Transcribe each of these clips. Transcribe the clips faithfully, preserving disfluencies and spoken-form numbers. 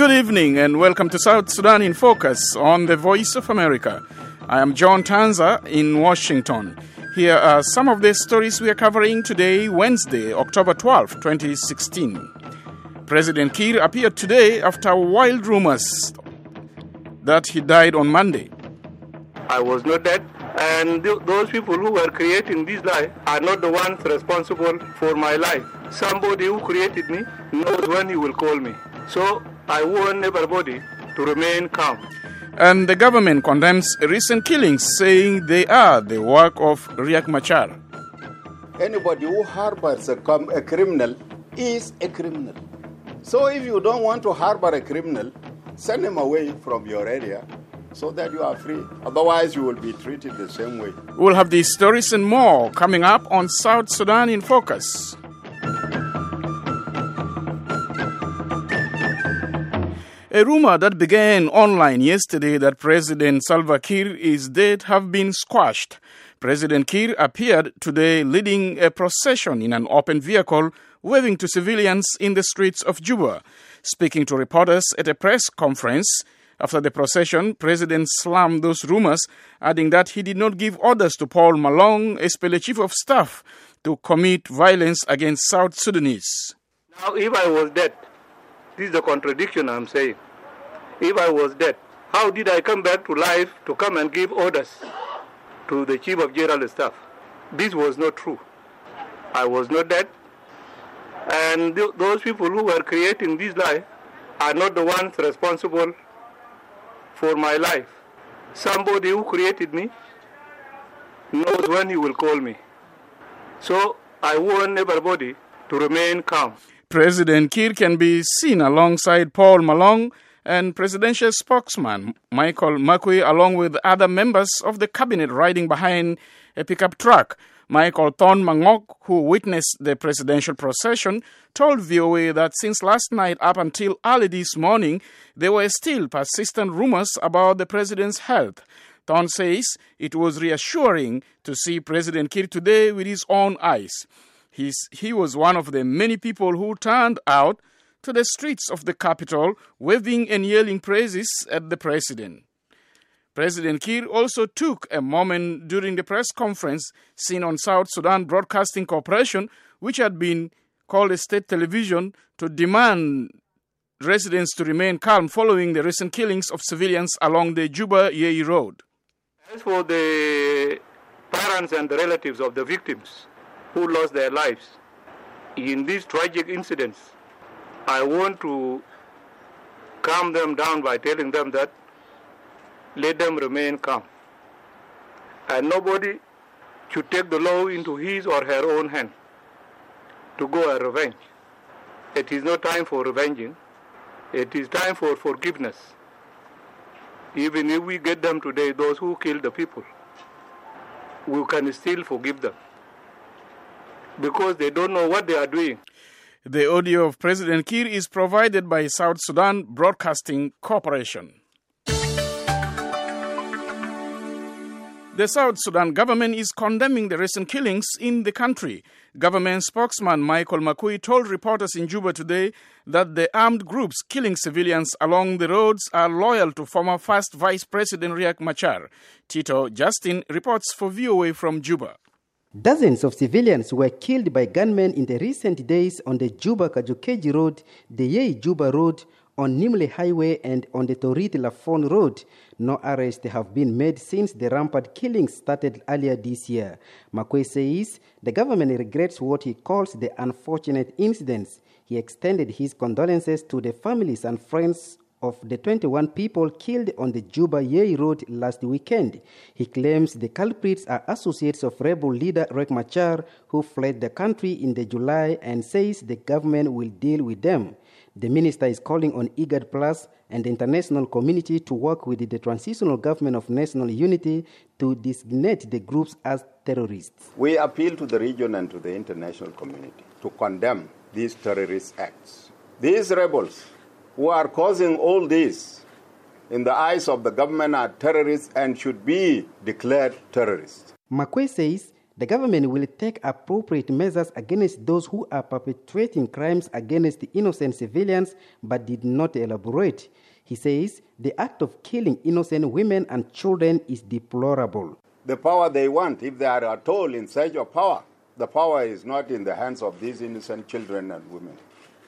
Good evening and welcome to South Sudan in Focus on the Voice of America. I am John Tanza in Washington. Here are some of the stories we are covering today, Wednesday, October twelfth, twenty sixteen. President Kiir appeared today after wild rumors that he died on Monday. I was not dead, and th- those people who were creating this lie are not the ones responsible for my life. Somebody who created me knows when he will call me. So I warn everybody to remain calm. And the government condemns recent killings, saying they are the work of Riek Machar. Anybody who harbors a, com- a criminal is a criminal. So if you don't want to harbor a criminal, send him away from your area so that you are free. Otherwise, you will be treated the same way. We'll have these stories and more coming up on South Sudan in Focus. A rumor that began online yesterday that President Salva Kiir is dead have been squashed. President Kiir appeared today leading a procession in an open vehicle, waving to civilians in the streets of Juba. Speaking to reporters at a press conference after the procession, President slammed those rumors, adding that he did not give orders to Paul Malong, S P L A Chief of Staff, to commit violence against South Sudanese. Now, if I was dead, this is the contradiction I'm saying. If I was dead, how did I come back to life to come and give orders to the Chief of General Staff? This was not true. I was not dead. And th- those people who were creating this lie are not the ones responsible for my life. Somebody who created me knows when he will call me. So I warn everybody to remain calm. President Kiir can be seen alongside Paul Malong and presidential spokesman Michael Makui, along with other members of the cabinet riding behind a pickup truck. Michael Thon Mangok, who witnessed the presidential procession, told V O A that since last night up until early this morning, there were still persistent rumors about the president's health. Thon says it was reassuring to see President Kiir today with his own eyes. He's, he was one of the many people who turned out to the streets of the capital, waving and yelling praises at the president. President Kiir also took a moment during the press conference seen on South Sudan Broadcasting Corporation, which had been called a state television, to demand residents to remain calm following the recent killings of civilians along the Juba-Yei Road. As for the parents and the relatives of the victims who lost their lives in these tragic incidents, I want to calm them down by telling them that let them remain calm. And nobody should take the law into his or her own hand to go and revenge. It is not time for revenging. It is time for forgiveness. Even if we get them today, those who killed the people, we can still forgive them because they don't know what they are doing. The audio of President Kiir is provided by South Sudan Broadcasting Corporation. The South Sudan government is condemning the recent killings in the country. Government spokesman Michael Makui told reporters in Juba today that the armed groups killing civilians along the roads are loyal to former First Vice President Riek Machar. Tito Justin reports for V O A from Juba. Dozens of civilians were killed by gunmen in the recent days on the Juba-Kajukeji Road, the Yei-Juba Road, on Nimle Highway and on the Torit-Lafon Road. No arrests have been made since the rampant killings started earlier this year. Makwe says the government regrets what he calls the unfortunate incidents. He extended his condolences to the families and friends of the twenty-one people killed on the Juba-Yei Road last weekend. He claims the culprits are associates of rebel leader Riek Machar, who fled the country in the July, and says the government will deal with them. The minister is calling on IGAD Plus and the international community to work with the transitional government of national unity to designate the groups as terrorists. We appeal to the region and to the international community to condemn these terrorist acts. These rebels who are causing all this, in the eyes of the government, are terrorists and should be declared terrorists. Makwe says The government will take appropriate measures against those who are perpetrating crimes against innocent civilians, but did not elaborate. He says the act of killing innocent women and children is deplorable. The power they want, if they are at all in search of power, the power is not in the hands of these innocent children and women.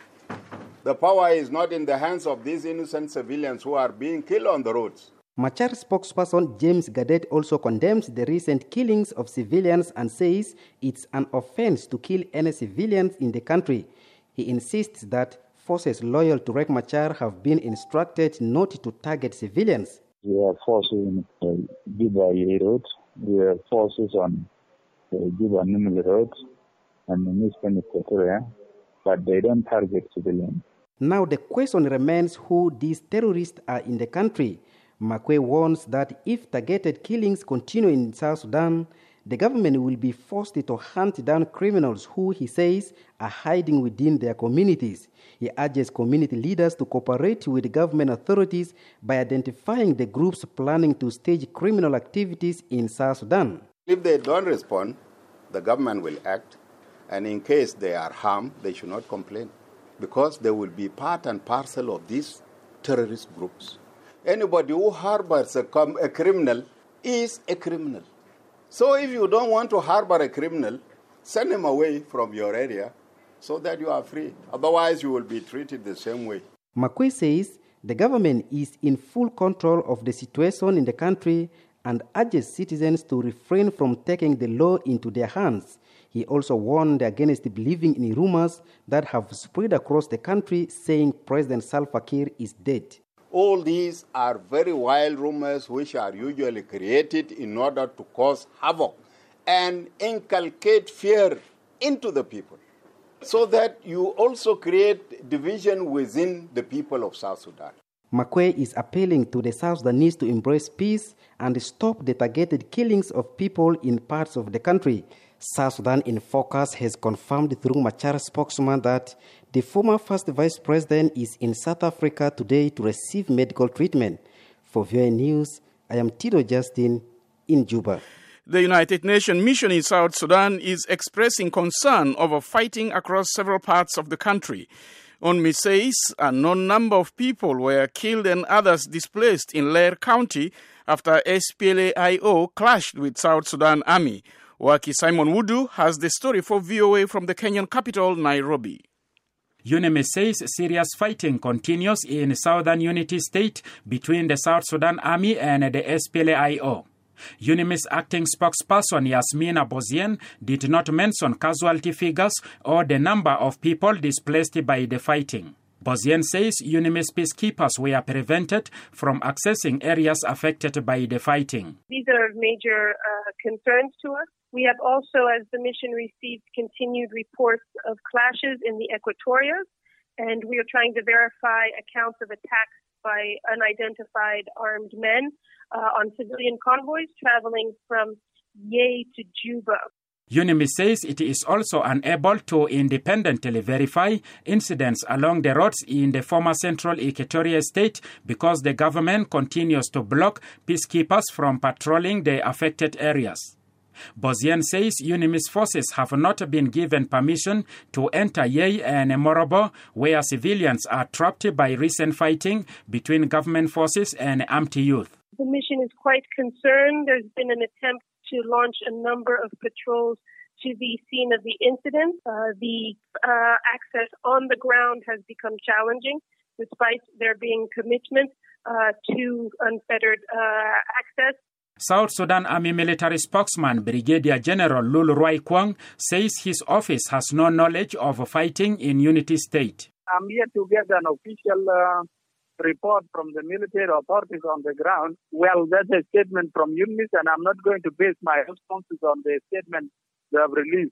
The power is not in the hands of these innocent civilians who are being killed on the roads. Machar spokesperson James Gadet also condemns the recent killings of civilians and says it's an offense to kill any civilians in the country. He insists that forces loyal to Riek Machar have been instructed not to target civilians. We have forces in the Juba Road, we have forces on the Juba Nimble Road and the Eastern Equatoria, but they don't target civilians. Now the question remains who these terrorists are in the country. Makwe warns that if targeted killings continue in South Sudan, the government will be forced to hunt down criminals who, he says, are hiding within their communities. He urges community leaders to cooperate with government authorities by identifying the groups planning to stage criminal activities in South Sudan. If they don't respond, the government will act, and in case they are harmed, they should not complain, because they will be part and parcel of these terrorist groups. Anybody who harbors a, a criminal is a criminal. So if you don't want to harbor a criminal, send him away from your area so that you are free. Otherwise, you will be treated the same way. Makwe says the government is in full control of the situation in the country and urges citizens to refrain from taking the law into their hands. He also warned against believing in rumors that have spread across the country saying President Salva Kiir is dead. All these are very wild rumors which are usually created in order to cause havoc and inculcate fear into the people, so that you also create division within the people of South Sudan. Makwe is appealing to the South Sudanese to embrace peace and stop the targeted killings of people in parts of the country. South Sudan in Focus has confirmed through Machar spokesman that the former first vice president is in South Africa today to receive medical treatment. For V O A News, I am Tito Justin in Juba. The United Nations mission in South Sudan is expressing concern over fighting across several parts of the country. UNMISS says a known number of people were killed and others displaced in Lair County after S P L A I O clashed with South Sudan Army. Waki Simon Wudu has the story for V O A from the Kenyan capital, Nairobi. UNMISS says serious fighting continues in Southern Unity State between the South Sudan Army and the S P L A I O. UNMISS acting spokesperson Yasmina Bozien did not mention casualty figures or the number of people displaced by the fighting. Bozien says UNMISS peacekeepers were prevented from accessing areas affected by the fighting. These are major uh, concerns to us. We have also, as the mission, received continued reports of clashes in the Equatoria, and we are trying to verify accounts of attacks by unidentified armed men uh, on civilian convoys traveling from Yei to Juba. UNMISS says it is also unable to independently verify incidents along the roads in the former Central Equatoria state because the government continues to block peacekeepers from patrolling the affected areas. Bozien says UNMISS forces have not been given permission to enter Yei and Morobo, where civilians are trapped by recent fighting between government forces and armed youth. The mission is quite concerned. There's been an attempt to launch a number of patrols to the scene of the incident. Uh, the uh, access on the ground has become challenging, despite there being commitment uh, to unfettered uh, access. South Sudan Army military spokesman Brigadier General Lul Roy Kwang says his office has no knowledge of fighting in Unity State. I'm here to get an official uh, report from the military authorities on the ground. Well, that's a statement from UNMISS, and I'm not going to base my responses on the statement they have released.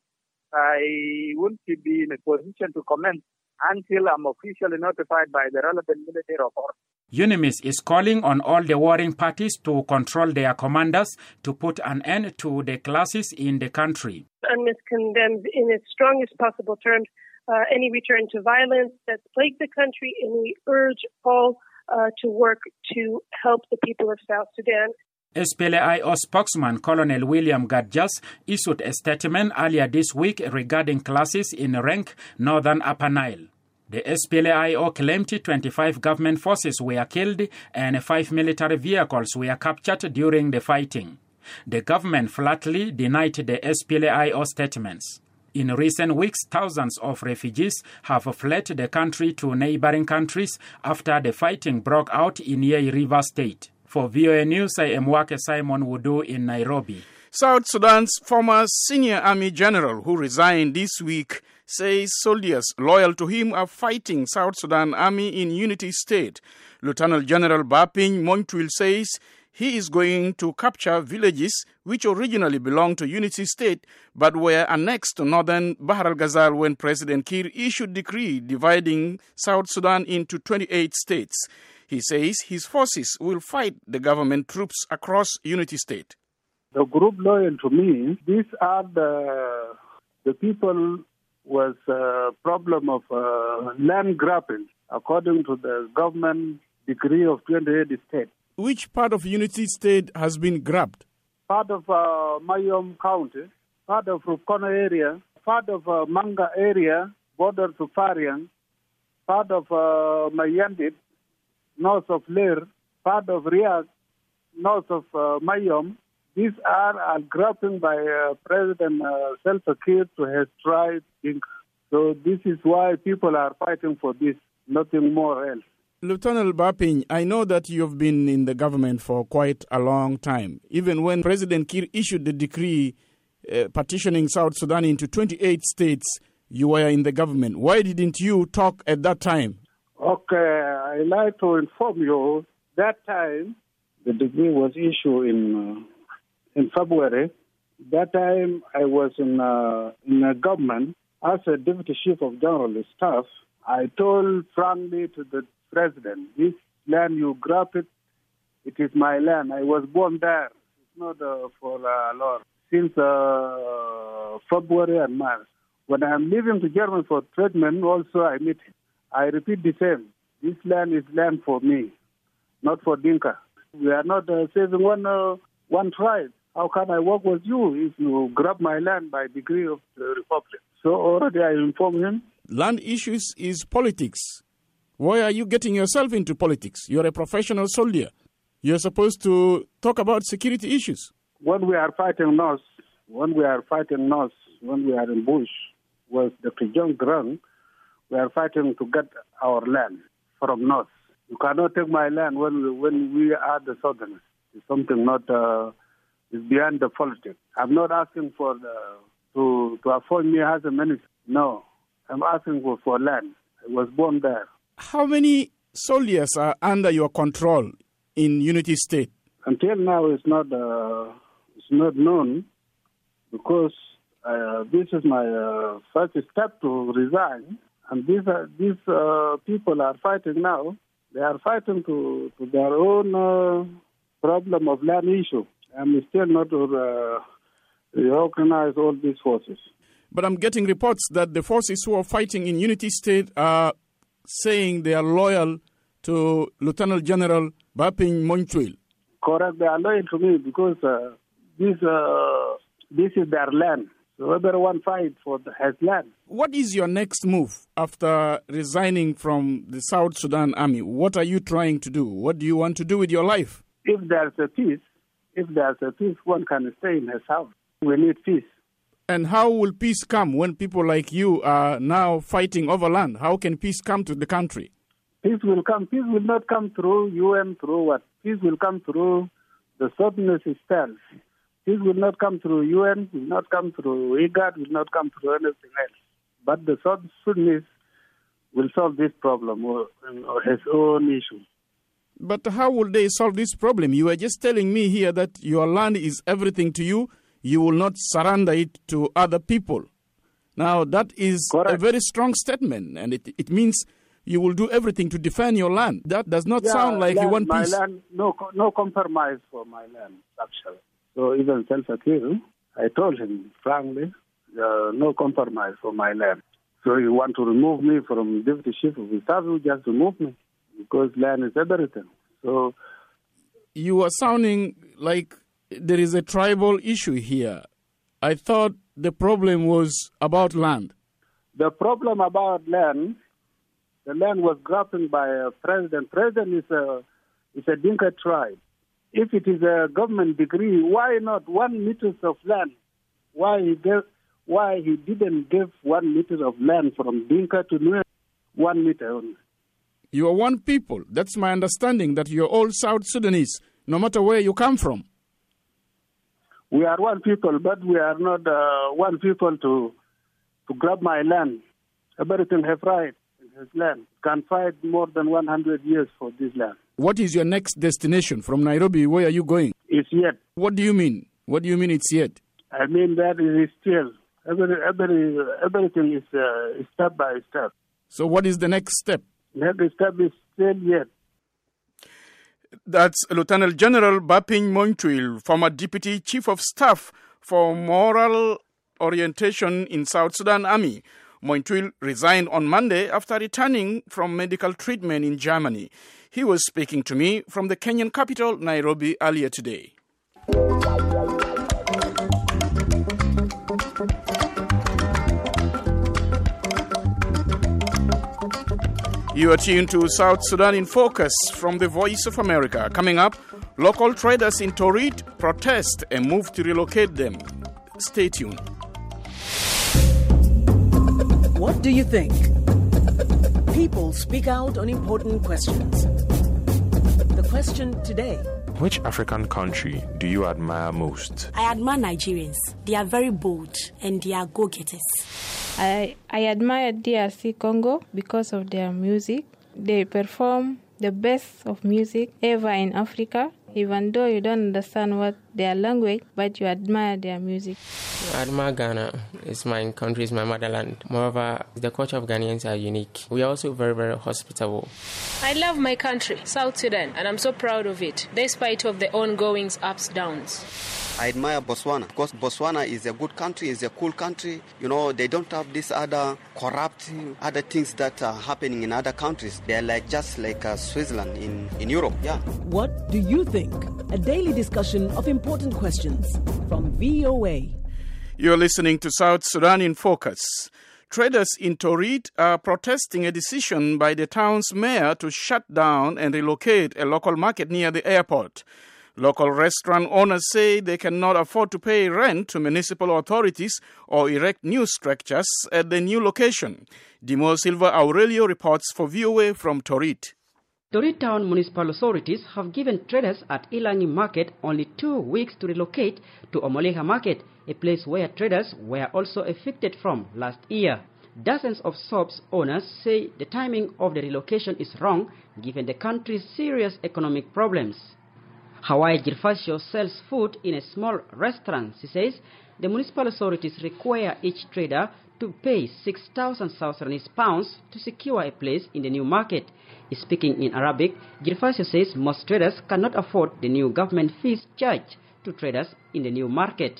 I won't be in a position to comment until I'm officially notified by the relevant military authorities. UNMISS is calling on all the warring parties to control their commanders to put an end to the clashes in the country. UNMISS condemns in its strongest possible terms uh, any return to violence that's plagued the country, and we urge all uh, to work to help the people of South Sudan. S P L A I O spokesman Colonel William Gadjas issued a statement earlier this week regarding clashes in Renk, northern Upper Nile. The S P L A I O claimed twenty-five government forces were killed and five military vehicles were captured during the fighting. The government flatly denied the S P L A I O statements. In recent weeks, thousands of refugees have fled the country to neighboring countries after the fighting broke out in Yei River State. For V O A News, I am Wake Simon Wudu in Nairobi. South Sudan's former senior army general who resigned this week says soldiers loyal to him are fighting South Sudan army in Unity State. Lieutenant General Baping Montwil says he is going to capture villages which originally belonged to Unity State but were annexed to northern Bahr al-Ghazal when President Kiir issued decree dividing South Sudan into twenty-eight states. He says his forces will fight the government troops across Unity State. The group loyal to me, these are the the people with a problem of uh, land grabbing according to the government decree of twenty-eight states. Which part of Unity State has been grabbed? Part of uh, Mayom County, part of Rukona area, part of uh, Manga area, border to Farian, part of uh, Mayandit, north of Lir, part of Riyadh, north of uh, Mayom. These are, are grabbing by uh, President uh, Salva Kiir to his tribe. So this is why people are fighting for this, nothing more else. Lieutenant Baping, I know that you've been in the government for quite a long time. Even when President Kiir issued the decree uh, partitioning South Sudan into twenty-eight states, you were in the government. Why didn't you talk at that time? Okay, I'd like to inform you, that time the decree was issued in uh, in February. That time I was in, uh, in a government as a deputy chief of general staff. I told frankly to the president, this land you grab it, it is my land. I was born there. It's not uh, for uh, Lord. Since uh, February and March. When I'm leaving to Germany for treatment, also I meet him. I repeat the same. This land is land for me, not for Dinka. We are not uh, saving one uh, one tribe. How can I work with you if you grab my land by decree of the Republic? So already I informed him. Land issues is politics. Why are you getting yourself into politics? You're a professional soldier. You're supposed to talk about security issues. When we are fighting North, when we are fighting North, when we are in bush, with Doctor John Grant, we are fighting to get our land from North. You cannot take my land when we, when we are the Southerners. It's something not uh, is beyond the politics. I'm not asking for the, to to appoint me as a minister. No, I'm asking for, for land. I was born there. How many soldiers are under your control in Unity State? Until now, it's not uh, it's not known because uh, this is my uh, first step to resign, and these are, these uh, people are fighting now. They are fighting to, to their own uh, problem of land issue. I'm still not to uh, reorganize all these forces. But I'm getting reports that the forces who are fighting in Unity State are saying they are loyal to Lieutenant General Baping Montwil. Correct, they are loyal to me because uh, this uh, this is their land. So everyone fights for the, his land. What is your next move after resigning from the South Sudan Army? What are you trying to do? What do you want to do with your life? If there's a peace, if there's a peace, one can stay in his house. We need peace. And how will peace come when people like you are now fighting over land? How can peace come to the country? Peace will come. Peace will not come through U N, through what? Peace will come through the Southerners itself. Peace will not come through U N, will not come through I G A D, will not come through anything else. But the South Sudanese will solve this problem or, or his own issue. But how will they solve this problem? You are just telling me here that your land is everything to you. You will not surrender it to other people. Now, that is Correct. a very strong statement, and it, it means you will do everything to defend your land. That does not yeah, sound like land, you want my peace. Land, no, no compromise for my land, actually. So even Salva Kiir, I told him frankly, uh, no compromise for my land. So you want to remove me from deputy chief of the staff, you just remove me, because land is everything. So you are sounding like there is a tribal issue here. I thought the problem was about land. The problem about land, the land was grabbed by a president. President is a, is a Dinka tribe. If it is a government degree, why not one meter of land? Why he gave, why he didn't give one meter of land from Dinka to Nuer, one meter only? You are one people. That's my understanding, that you're all South Sudanese, no matter where you come from. We are one people, but we are not uh, one people to to grab my land. Everything have right in his land. Can fight more than one hundred years for this land. What is your next destination? From Nairobi, where are you going? It's yet. What do you mean? What do you mean it's yet? I mean that it is still. Every, every, everything is uh, step by step. So what is the next step? Next step is still yet. That's Lieutenant General Baping Mointuil, former Deputy Chief of Staff for Moral Orientation in South Sudan Army. Mointuil resigned on Monday after returning from medical treatment in Germany. He was speaking to me from the Kenyan capital, Nairobi, earlier today. You are tuned to South Sudan in Focus from the Voice of America. Coming up, local traders in Torit protest and move to relocate them. Stay tuned. What do you think? People speak out on important questions. The question today: which African country do you admire most? I admire Nigerians. They are very bold and they are go-getters. I, I admire D R C Congo because of their music. They perform the best of music ever in Africa. Even though you don't understand what their language, but you admire their music. I admire Ghana. It's my country, it's my motherland. Moreover, the culture of Ghanaians are unique. We are also very, very hospitable. I love my country, South Sudan, and I'm so proud of it, despite of the ongoing ups, downs. I admire Botswana because Botswana is a good country, is a cool country. You know, they don't have these other corrupt, other things that are happening in other countries. They're like just like uh, Switzerland in, in Europe, yeah. What do you think? A daily discussion of important questions from V O A. You're listening to South Sudan in Focus. Traders in Torit are protesting a decision by the town's mayor to shut down and relocate a local market near the airport. Local restaurant owners say they cannot afford to pay rent to municipal authorities or erect new structures at the new location. Dimo Silva Aurelio reports for V O A from Torit. Torit Town municipal authorities have given traders at Ilangi Market only two weeks to relocate to Omoleha Market, a place where traders were also evicted from last year. Dozens of shops owners say the timing of the relocation is wrong given the country's serious economic problems. Hawaii Girfasio sells food in a small restaurant. She says the municipal authorities require each trader to pay six thousand South Sudanese pounds to secure a place in the new market. Speaking in Arabic, Girfasio says most traders cannot afford the new government fees charged to traders in the new market.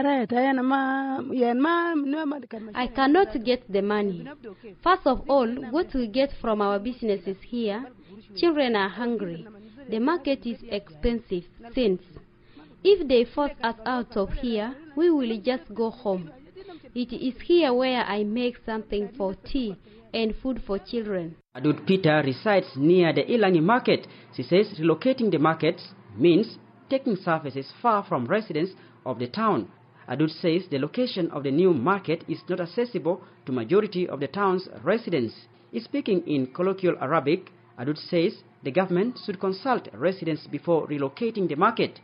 I cannot get the money. First of all, what we get from our businesses here, children are hungry. The market is expensive since if they force us out of here, we will just go home. It is here where I make something for tea and food for children. Adud Peter resides near the Ilangi Market. She says relocating the markets means taking services far from residents of the town. Adud says the location of the new market is not accessible to majority of the town's residents. Speaking in colloquial Arabic, Adud says the government should consult residents before relocating the market.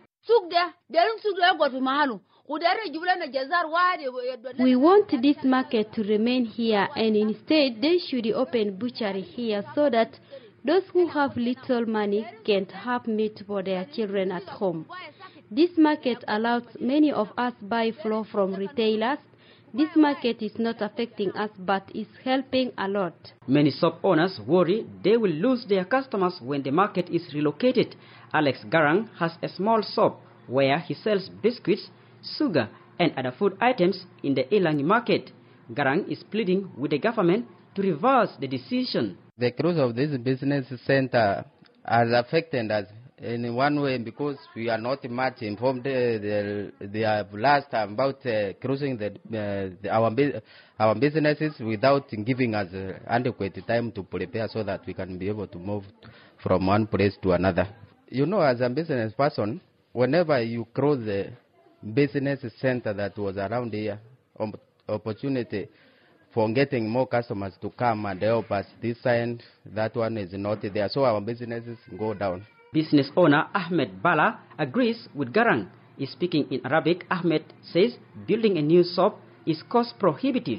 We want this market to remain here, and instead they should open butchery here so that those who have little money can have meat for their children at home. This market allows many of us buy flour from retailers. This market is not affecting us but is helping a lot. Many shop owners worry they will lose their customers when the market is relocated. Alex Garang has a small shop where he sells biscuits, sugar and other food items in the Ilangi market. Garang is pleading with the government to reverse the decision. The close of this business center has affected us in one way because we are not much informed. Uh, they, they have last time about uh, closing the, uh, the, our, our businesses without giving us uh, adequate time to prepare so that we can be able to move from one place to another. You know, as a business person, whenever you cross the business center that was around here, opportunity for getting more customers to come and help us. This side, that one is not there, so our businesses go down. Business owner Ahmed Bala agrees with Garang. He's speaking in Arabic. Ahmed says building a new shop is cost prohibitive.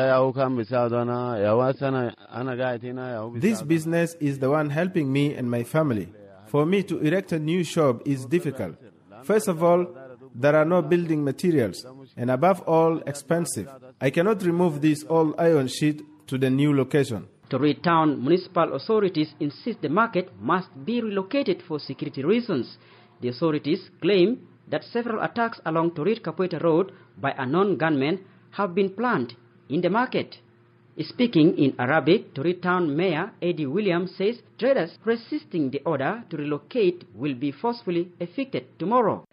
This business is the one helping me and my family. For me to erect a new shop is difficult. First of all, there are no building materials, and above all, expensive. I cannot remove this old iron sheet to the new location. Torit Town municipal authorities insist the market must be relocated for security reasons. The authorities claim that several attacks along Torit Kapueta Road by unknown gunmen have been planned in the market. Speaking in Arabic, Torit Town Mayor Eddie Williams says traders resisting the order to relocate will be forcefully evicted tomorrow.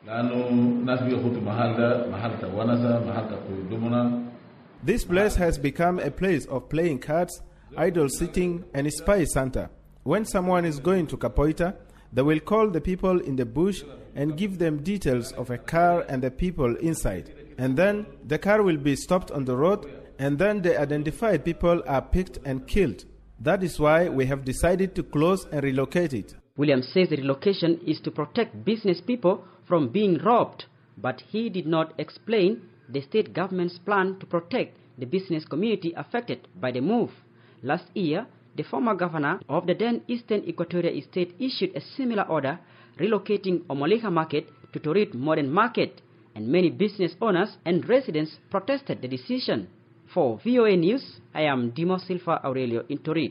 This place has become a place of playing cards, idle sitting, and spy Santa. When someone is going to Kapoita, they will call the people in the bush and give them details of a car and the people inside. And then the car will be stopped on the road, and then the identified people are picked and killed. That is why we have decided to close and relocate it. Williams says the relocation is to protect business people from being robbed, but he did not explain the state government's plan to protect the business community affected by the move. Last year, the former governor of the then Eastern Equatoria State issued a similar order relocating Omoleha Market to Torit Modern Market, and many business owners and residents protested the decision. For V O A News, I am Dimo Silva Aurelio in Torit.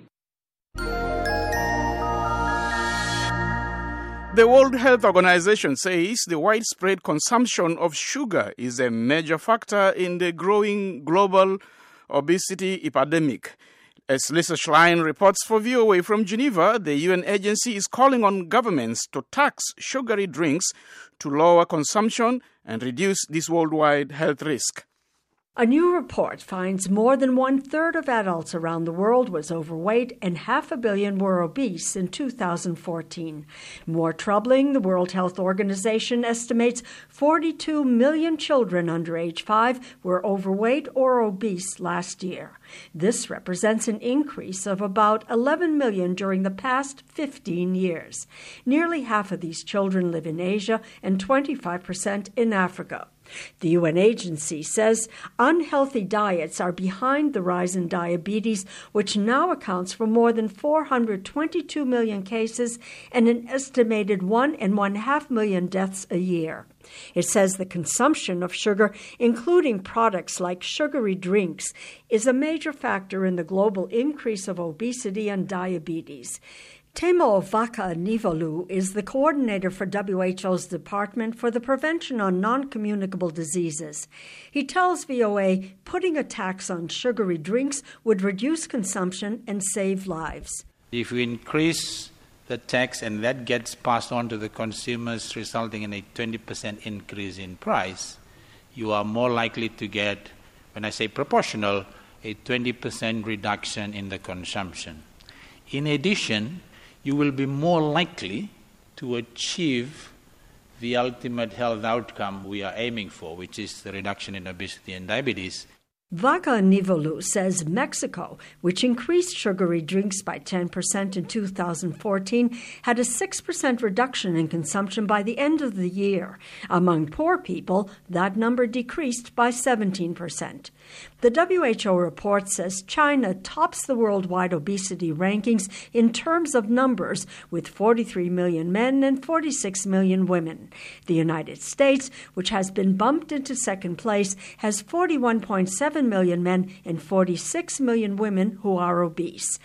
The World Health Organization says the widespread consumption of sugar is a major factor in the growing global obesity epidemic. As Lisa Schlein reports for V O A from Geneva, the U N agency is calling on governments to tax sugary drinks to lower consumption and reduce this worldwide health risk. A new report finds more than one-third of adults around the world was overweight and half a billion were obese in two thousand fourteen. More troubling, the World Health Organization estimates forty-two million children under age five were overweight or obese last year. This represents an increase of about eleven million during the past fifteen years. Nearly half of these children live in Asia and twenty-five percent in Africa. The U N agency says unhealthy diets are behind the rise in diabetes, which now accounts for more than four hundred twenty-two million cases and an estimated one and one half million deaths a year. It says the consumption of sugar, including products like sugary drinks, is a major factor in the global increase of obesity and diabetes. Temo Vaka-Nivolu is the coordinator for W H O's Department for the Prevention of Non-Communicable Diseases. He tells V O A putting a tax on sugary drinks would reduce consumption and save lives. If we increase the tax and that gets passed on to the consumers, resulting in a twenty percent increase in price, you are more likely to get, when I say proportional, a twenty percent reduction in the consumption. In addition, you will be more likely to achieve the ultimate health outcome we are aiming for, which is the reduction in obesity and diabetes. Vaka-Nivolu says Mexico, which increased sugary drinks by ten percent in two thousand fourteen, had a six percent reduction in consumption by the end of the year. Among poor people, that number decreased by seventeen percent. The W H O report says China tops the worldwide obesity rankings in terms of numbers, with forty-three million men and forty-six million women. The United States, which has been bumped into second place, has forty-one point seven million men and forty-six million women who are obese.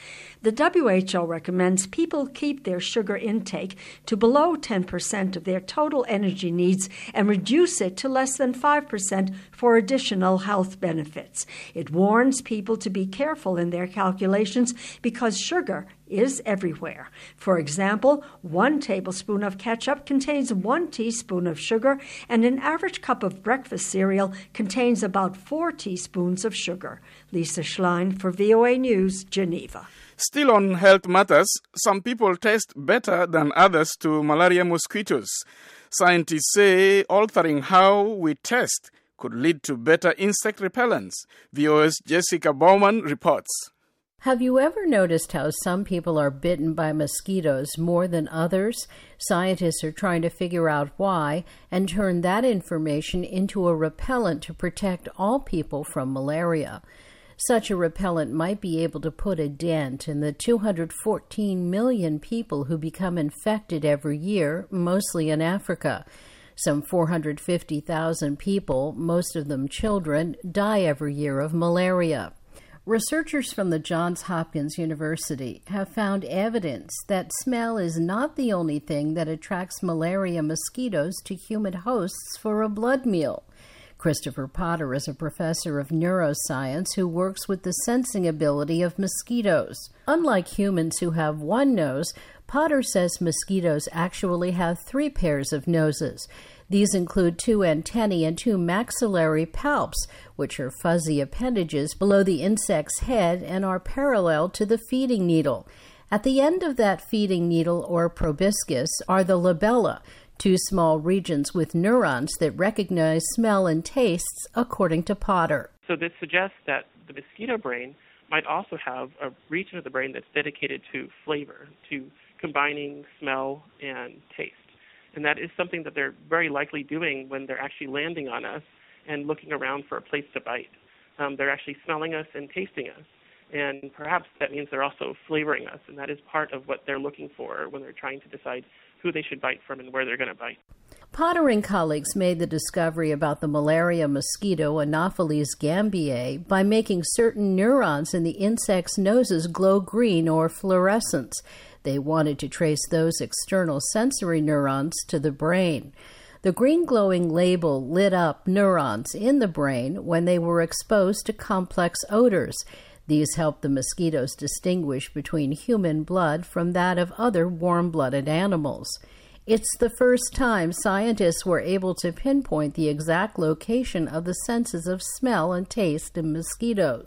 The W H O recommends people keep their sugar intake to below ten percent of their total energy needs and reduce it to less than five percent for additional health benefits. It warns people to be careful in their calculations because sugar is everywhere. For example, one tablespoon of ketchup contains one teaspoon of sugar, and an average cup of breakfast cereal contains about four teaspoons of sugar. Lisa Schlein for V O A News, Geneva. Still on health matters, some people test better than others to malaria mosquitoes. Scientists say altering how we test could lead to better insect repellents. V O A's Jessica Bowman reports. Have you ever noticed how some people are bitten by mosquitoes more than others? Scientists are trying to figure out why and turn that information into a repellent to protect all people from malaria. Such a repellent might be able to put a dent in the two hundred fourteen million people who become infected every year, mostly in Africa. Some four hundred fifty thousand people, most of them children, die every year of malaria. Researchers from the Johns Hopkins University have found evidence that smell is not the only thing that attracts malaria mosquitoes to human hosts for a blood meal. Christopher Potter is a professor of neuroscience who works with the sensing ability of mosquitoes. Unlike humans who have one nose, Potter says mosquitoes actually have three pairs of noses. These include two antennae and two maxillary palps, which are fuzzy appendages below the insect's head and are parallel to the feeding needle. At the end of that feeding needle, or proboscis, are the labella, two small regions with neurons that recognize smell and tastes, according to Potter. So this suggests that the mosquito brain might also have a region of the brain that's dedicated to flavor, to combining smell and taste. And that is something that they're very likely doing when they're actually landing on us and looking around for a place to bite. Um, they're actually smelling us and tasting us. And perhaps that means they're also flavoring us, and that is part of what they're looking for when they're trying to decide who they should bite from and where they're going to bite. Potter and colleagues made the discovery about the malaria mosquito Anopheles gambiae by making certain neurons in the insect's noses glow green or fluorescence. They wanted to trace those external sensory neurons to the brain. The green glowing label lit up neurons in the brain when they were exposed to complex odors. These help the mosquitoes distinguish between human blood from that of other warm-blooded animals. It's the first time scientists were able to pinpoint the exact location of the senses of smell and taste in mosquitoes.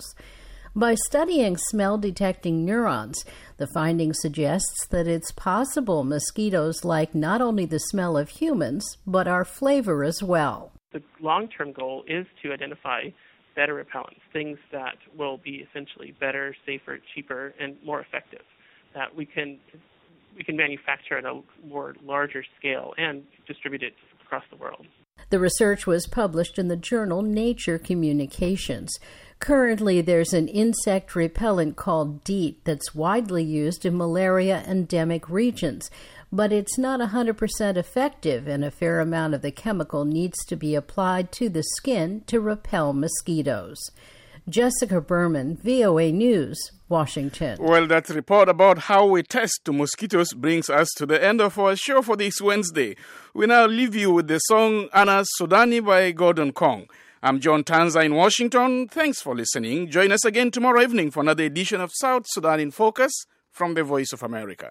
By studying smell-detecting neurons, the finding suggests that it's possible mosquitoes like not only the smell of humans, but our flavor as well. The long-term goal is to identify better repellents, things that will be essentially better, safer, cheaper, and more effective, that we can we can manufacture at a more larger scale and distribute it across the world. The research was published in the journal Nature Communications. Currently, there's an insect repellent called DEET that's widely used in malaria endemic regions, but it's not one hundred percent effective, and a fair amount of the chemical needs to be applied to the skin to repel mosquitoes. Jessica Berman, V O A News, Washington. Well, that report about how we test to mosquitoes brings us to the end of our show for this Wednesday. We now leave you with the song Anna Sudani by Gordon Kong. I'm John Tanza in Washington. Thanks for listening. Join us again tomorrow evening for another edition of South Sudan in Focus from the Voice of America.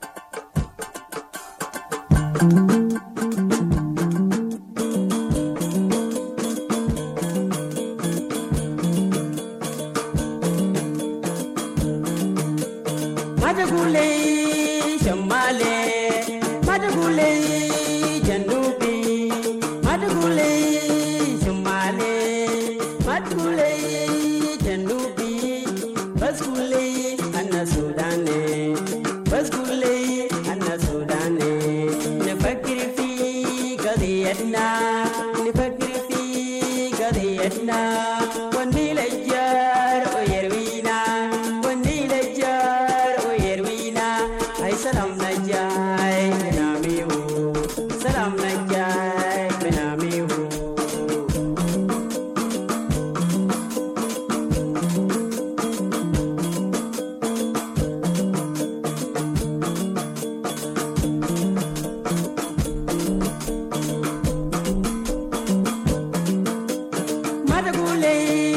Madagule, Shamale, Madagule, Janubi, Madagule, Shamale, Madagule, Janubi, Basgule, Anna Sudane, Basgule, Anna Sudane, Nefakrifi, Gadiatna, Nefakrifi, Gadiatna, Wanila Jar, Oyerwina, Wanila Jar. Salam najai benamiu, salam najai benamiu. Madagule.